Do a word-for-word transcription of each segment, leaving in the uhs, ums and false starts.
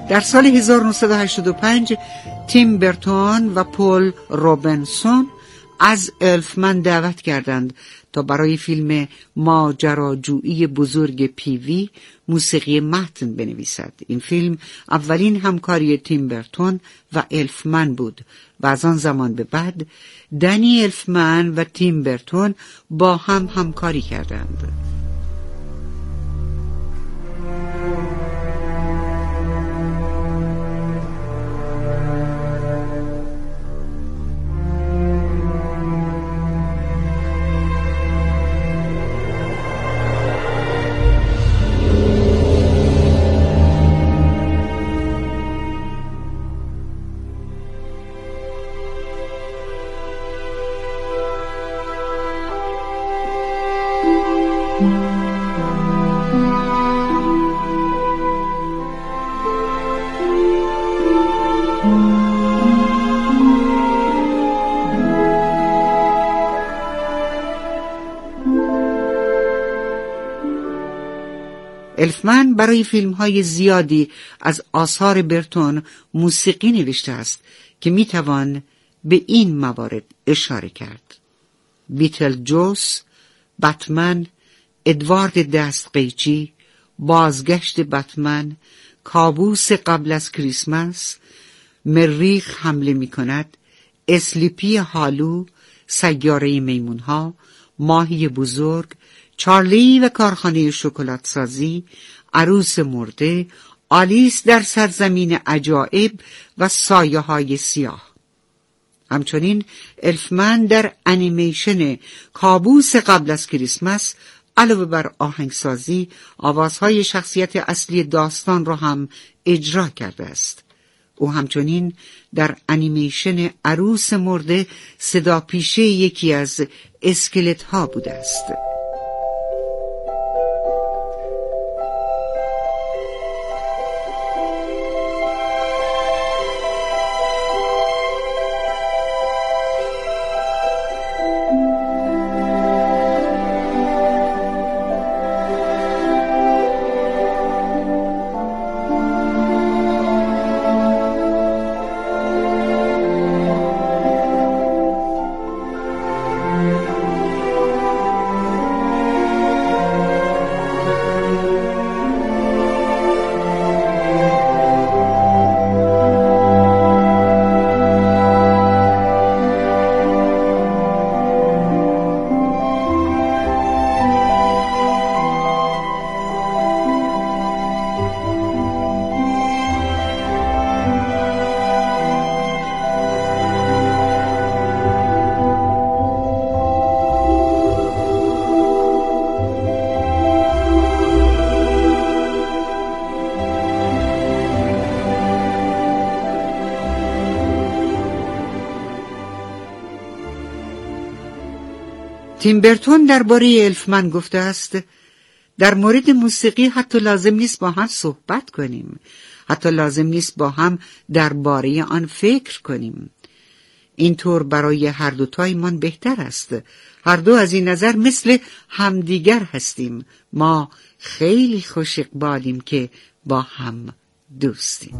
در سال هزار و نهصد و هشتاد و پنج تیم برتون و پول روبنسون از الفمن دعوت کردند تا برای فیلم ماجراجویی بزرگ پیوی موسیقی متن بنویسد. این فیلم اولین همکاری تیم برتون و الفمن بود و از آن زمان به بعد دنی الفمن و تیم برتون با هم همکاری کردند. الفمن برای فیلم‌های زیادی از آثار برتون موسیقی نوشته است که میتوان به این موارد اشاره کرد: بیتل جوس، بتمن، ادوارد دستقیچی، بازگشت بتمن، کابوس قبل از کریسمس، مریخ حمله می کند، اسلیپی هالو، سیاره میمونها، ماهی بزرگ، چارلی و کارخانه شکلات سازی، عروس مرده، آلیس در سرزمین عجایب و سایه های سیاه. همچنین الفمن در انیمیشن کابوس قبل از کریسمس علاوه بر آهنگسازی آوازهای شخصیت اصلی داستان را هم اجرا کرده است. او همچنین در انیمیشن عروس مرده صدا پیشه یکی از اسکلت ها بوده است. تیم برتون درباره الفمن گفته است: در مورد موسیقی حتی لازم نیست با هم صحبت کنیم، حتی لازم نیست با هم درباره آن فکر کنیم. اینطور برای هر دوتایمان بهتر است. هر دو از این نظر مثل همدیگر هستیم. ما خیلی خوش اقبالیم که با هم دوستیم.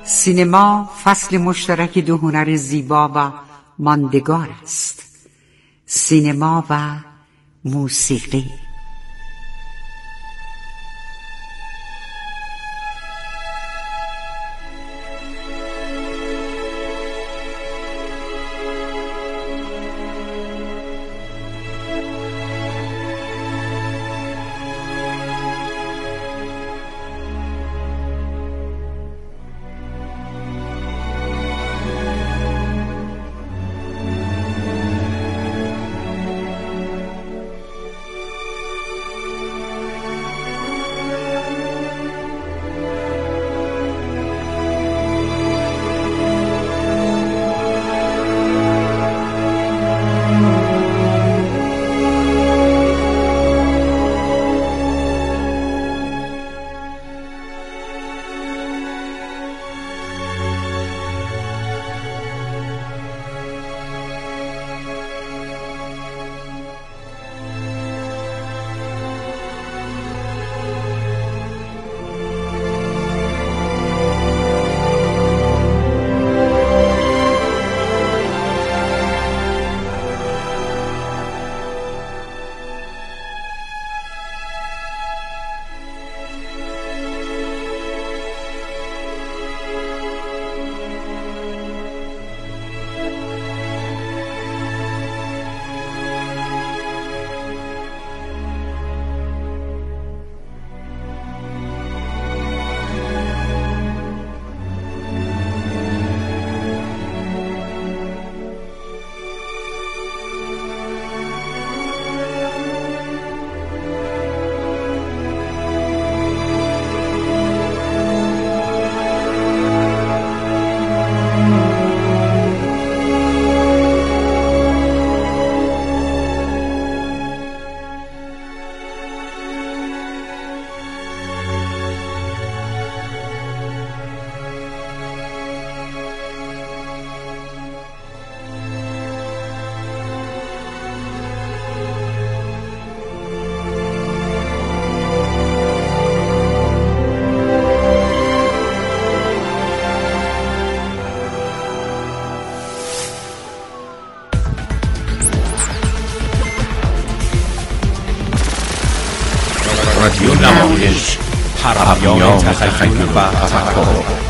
سینما فصل مشترک دو هنر زیبا و ماندگار است، سینما و موسیقی. رادیو نمایش، پیام تخیل و تفکر.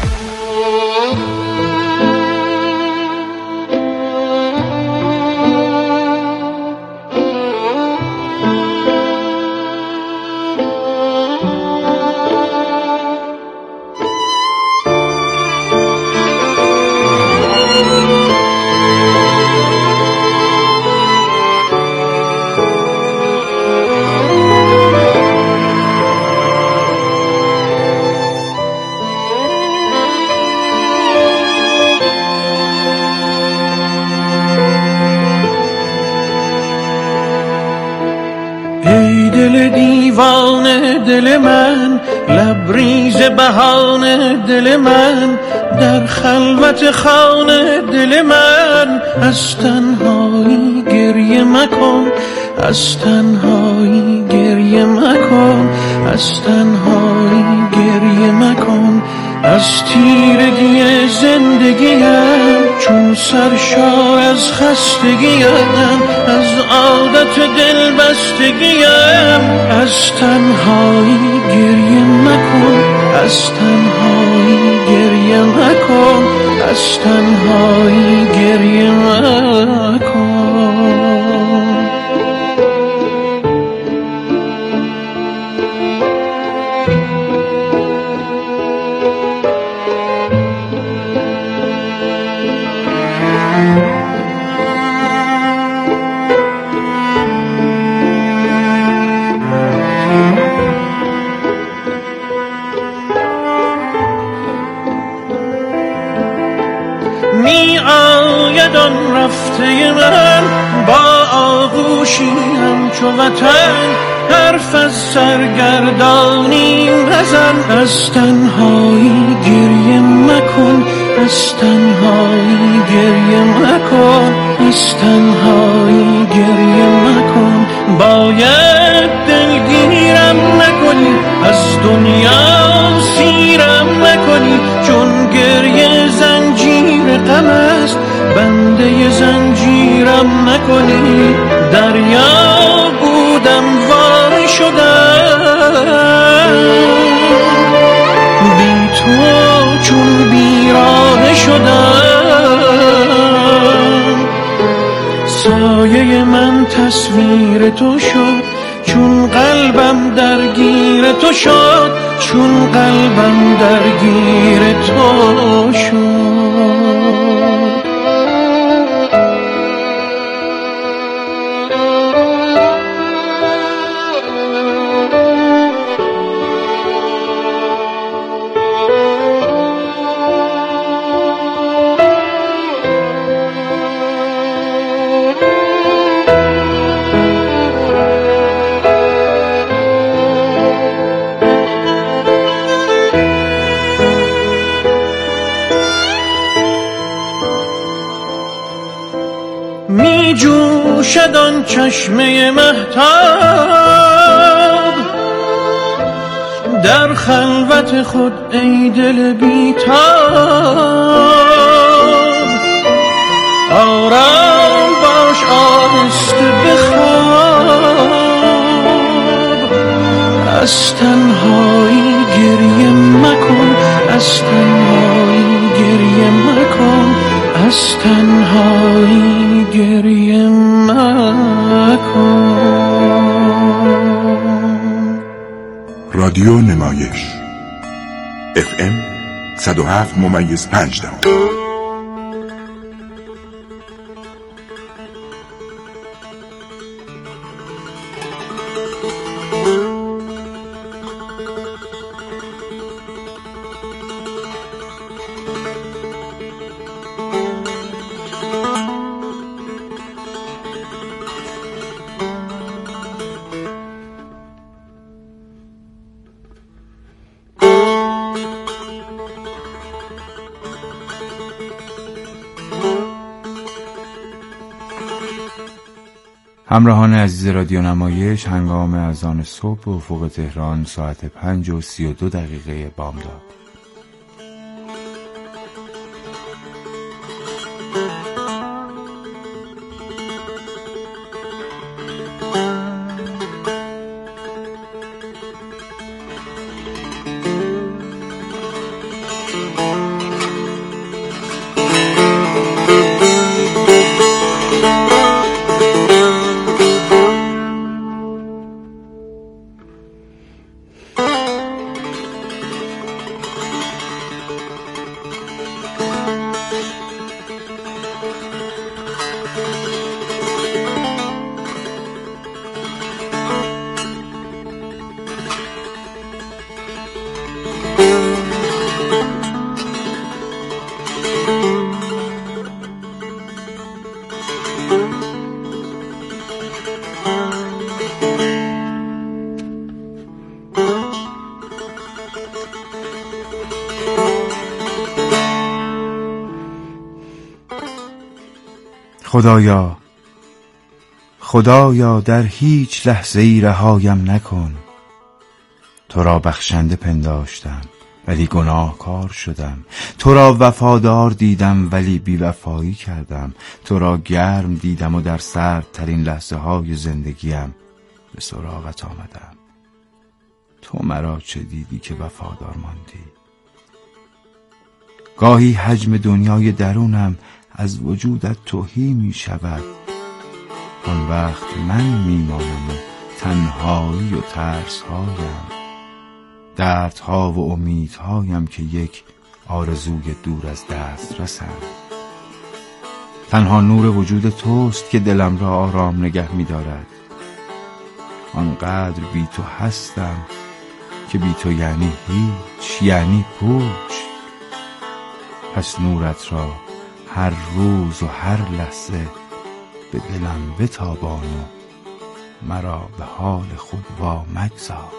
دل دیوانه دل من، لبریز بهانه دل من، در خلوت خانه دل من، از تنهایی گریه مکن، از تنهایی گریه مکن، از تنهایی گریه مکن، از تیرگی زندگیم چون سرشار از خستگیم، از عادت دل بستگیم، از تنهایی گریه مکن، از تنهایی گریه مکن، از تنهایی گریه مکن. می آید آن رفته من با آغوشی همچو وطن، حرف از سرگردانی نزن، از تنهایی گریه مکن، از تنهایی گریه مکن، از تنهایی گریه مکن. باید دلگیرم نکنی، از دنیا سیرم نکنی، چون گریه غم نکنی، دریا بودم وای شدم، بی تو چون بیراه شدم. سایه من تصویر تو شد، چون قلبم درگیر تو شد، چون قلبم درگیر تو شد. می جوشد آن چشمه مهتاب در خلوت خود ای دل بیتاب. آرام باش آهسته بخواب، از تنهایی گریه مکن، از تنهایی گریه مکن، از تنهایی گریه مکن. رادیو نمایش اف ام صد و هفت ممیز پنج دهم. همراهان عزیز رادیو نمایش، هنگام اذان صبح به افق تهران ساعت پنج و سی و دو دقیقه بامداد. خدایا خدایا در هیچ لحظه ای رهایم نکن. تو را بخشنده پنداشتم ولی گناهکار شدم. تو را وفادار دیدم ولی بی‌وفایی کردم. تو را گرم دیدم و در سردترین لحظه های زندگیم به سراغت آمدم. تو مرا چه دیدی که وفادار ماندی؟ گاهی حجم دنیای درونم از وجودت تهی می شود. آن وقت من می مانم و تنهایی و ترس هایم، دردها و امیدهایم که یک آرزوی دور از دست رسند. تنها نور وجود توست که دلم را آرام نگه می دارد. آنقدر بی تو هستم که بی تو یعنی هیچ، یعنی پوچ. پس نورت را هر روز و هر لحظه به دلم بتابان و مرا به حال خود وا مگذار.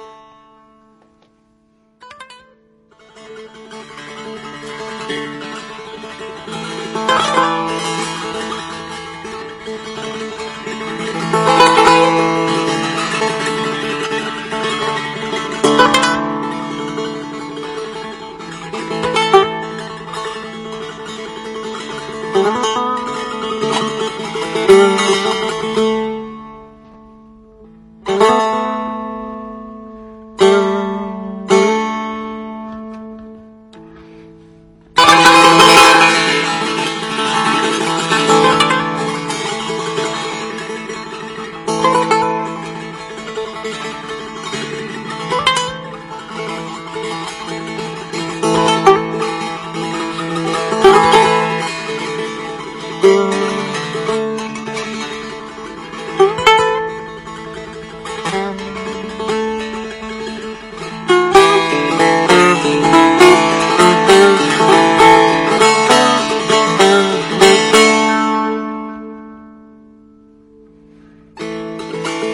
Thank you.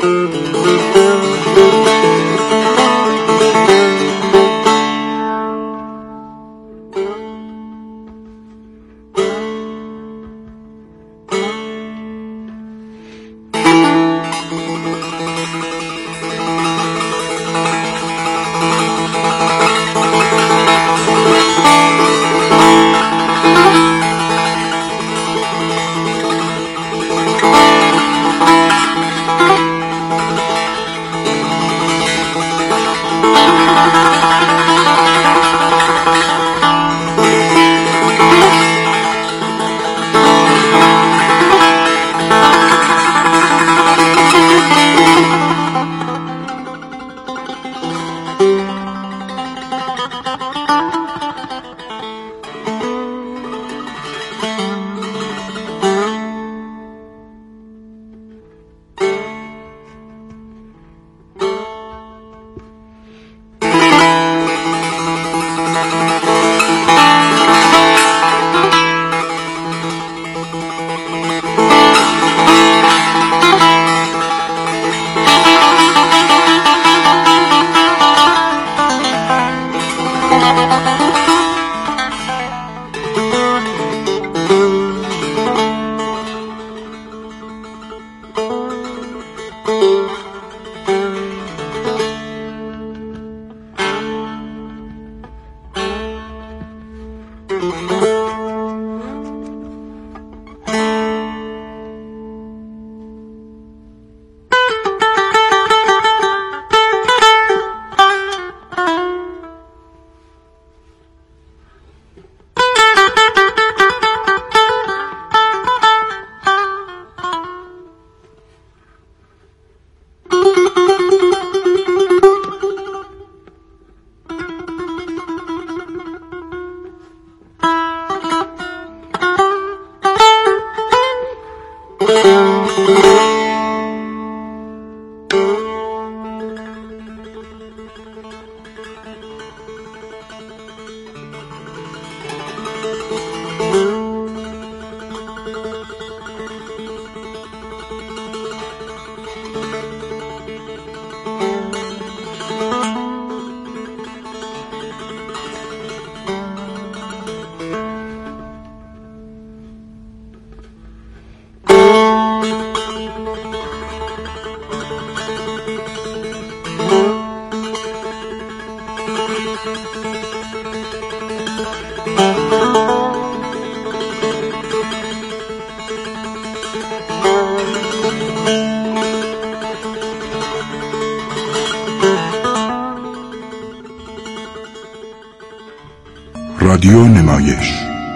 رادیو نمایش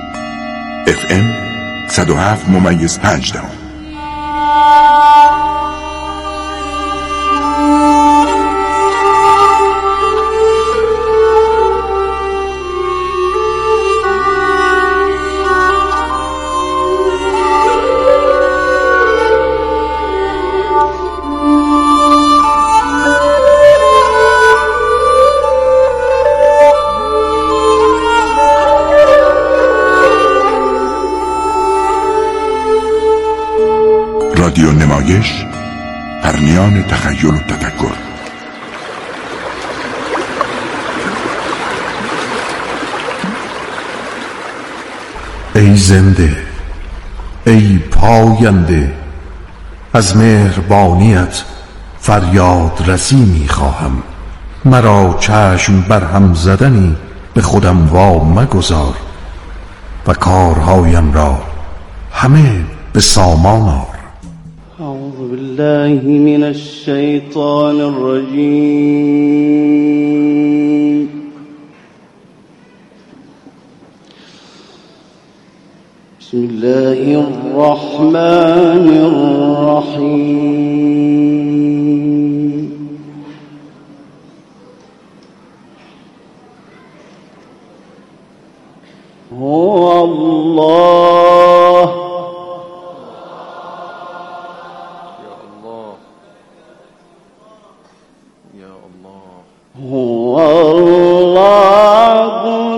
اف ام صد و هفت ممیز پنج دهم. رادیو نمایش، پرنیان تخیل و تفکر. ای زنده، ای پاینده، از مهربانیت فریاد رسی می خواهم. مرا چشم بر هم زدنی به خودم وا مگذار و کارهایم را همه به سامان آر. أعوذ بالله من الشيطان الرجيم. بسم الله الرحمن الرحيم. هو الله هو الله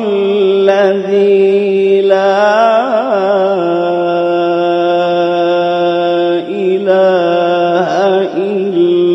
الذي لا إله إلا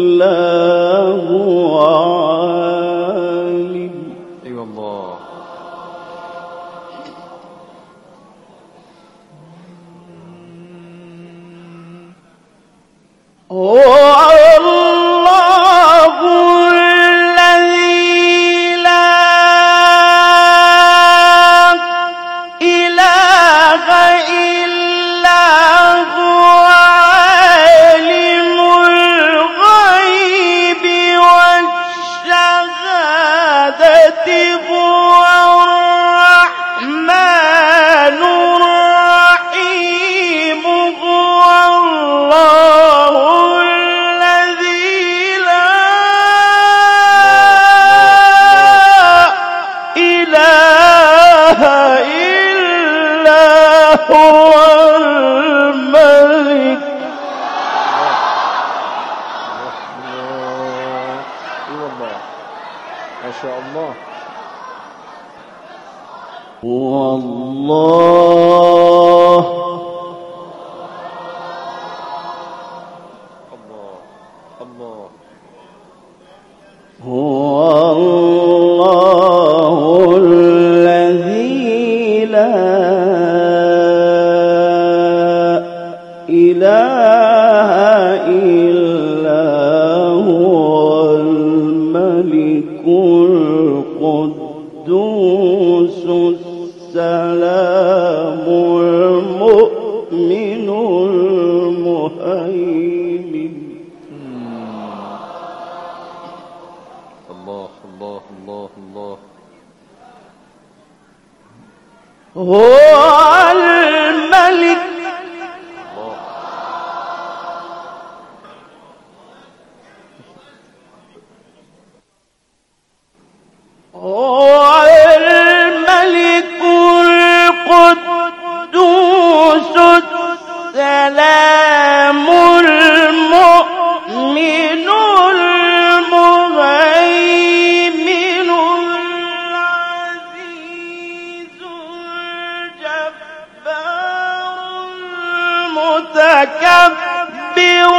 ماشاءالله. هو الله الله هو الله الذي لا إله إلا هو الملك القدوس السلام المؤمن المهيمن. الله الله الله الله. هو الملك هو الملك القدوس السلام المؤمن المهيمن العزيز الجبار المتكبر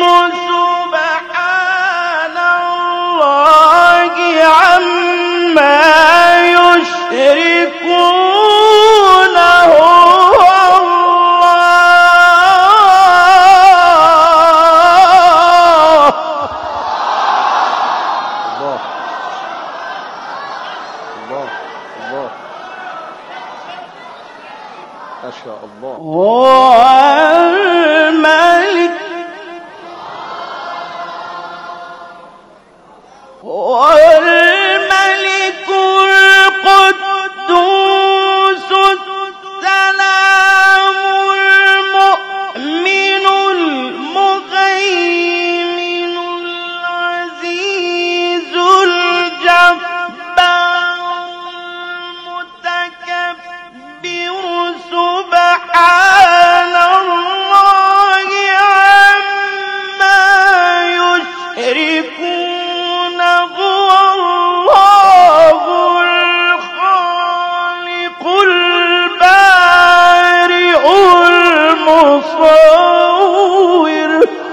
سبحان الله عما يشركون. هو الله الله الله. ما شاء الله. هو الملك هو الملك القدوس السلام المؤمن المهيمن العزيز الجبار المتكبر سبحان الله عما يشركون. هو الله الخالق البارئ المصور.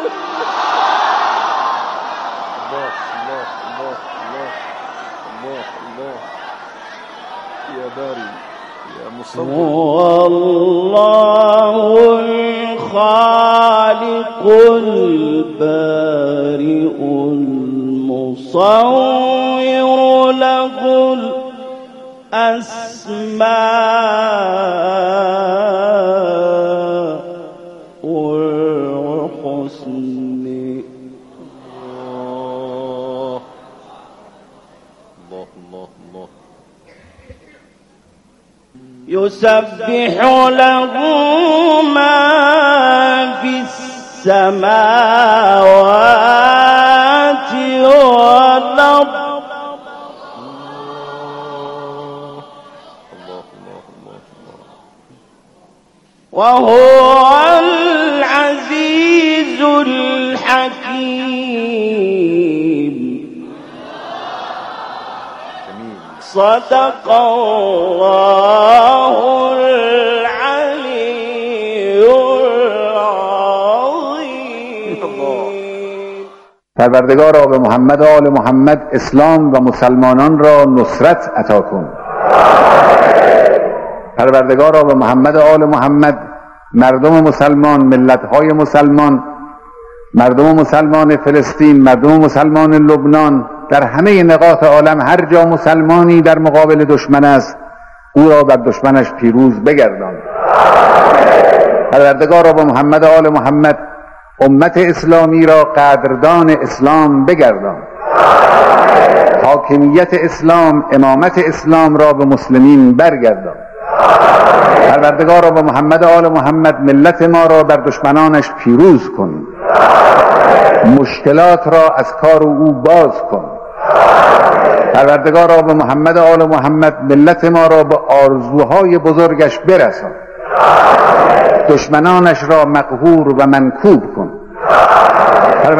الله الله الله الله الله الله. يا باري يا مصور. هو الله الخالق البارئ المصور له الأسماء الحسنى. الله الله الله الله. يسبح له ما في السماوات والأرض وهو العزيز الحكيم. صدق الله العلي العظيم. پروردگارا به محمد و آل محمد اسلام و مسلمانان را نصرت عطا کن. پروردگارا به محمد و آل محمد مردم مسلمان، ملت‌های مسلمان، مردم مسلمان فلسطین، مردم مسلمان لبنان، در همه نقاط عالم هر جا مسلمانی در مقابل دشمن است او را بر دشمنش پیروز بگردان. پروردگارا به محمد و آل محمد امت اسلامی را قدردان اسلام بگردان. حاکمیت اسلام، امامت اسلام را به مسلمین برگردان. پروردگارا به محمد و آل محمد ملت ما را بر دشمنانش پیروز کن. مشکلات را از کار او باز کن. پروردگارا به محمد و آل محمد ملت ما را به آرزوهای بزرگش برسان. دشمنانش را مقهور و منکوب کن.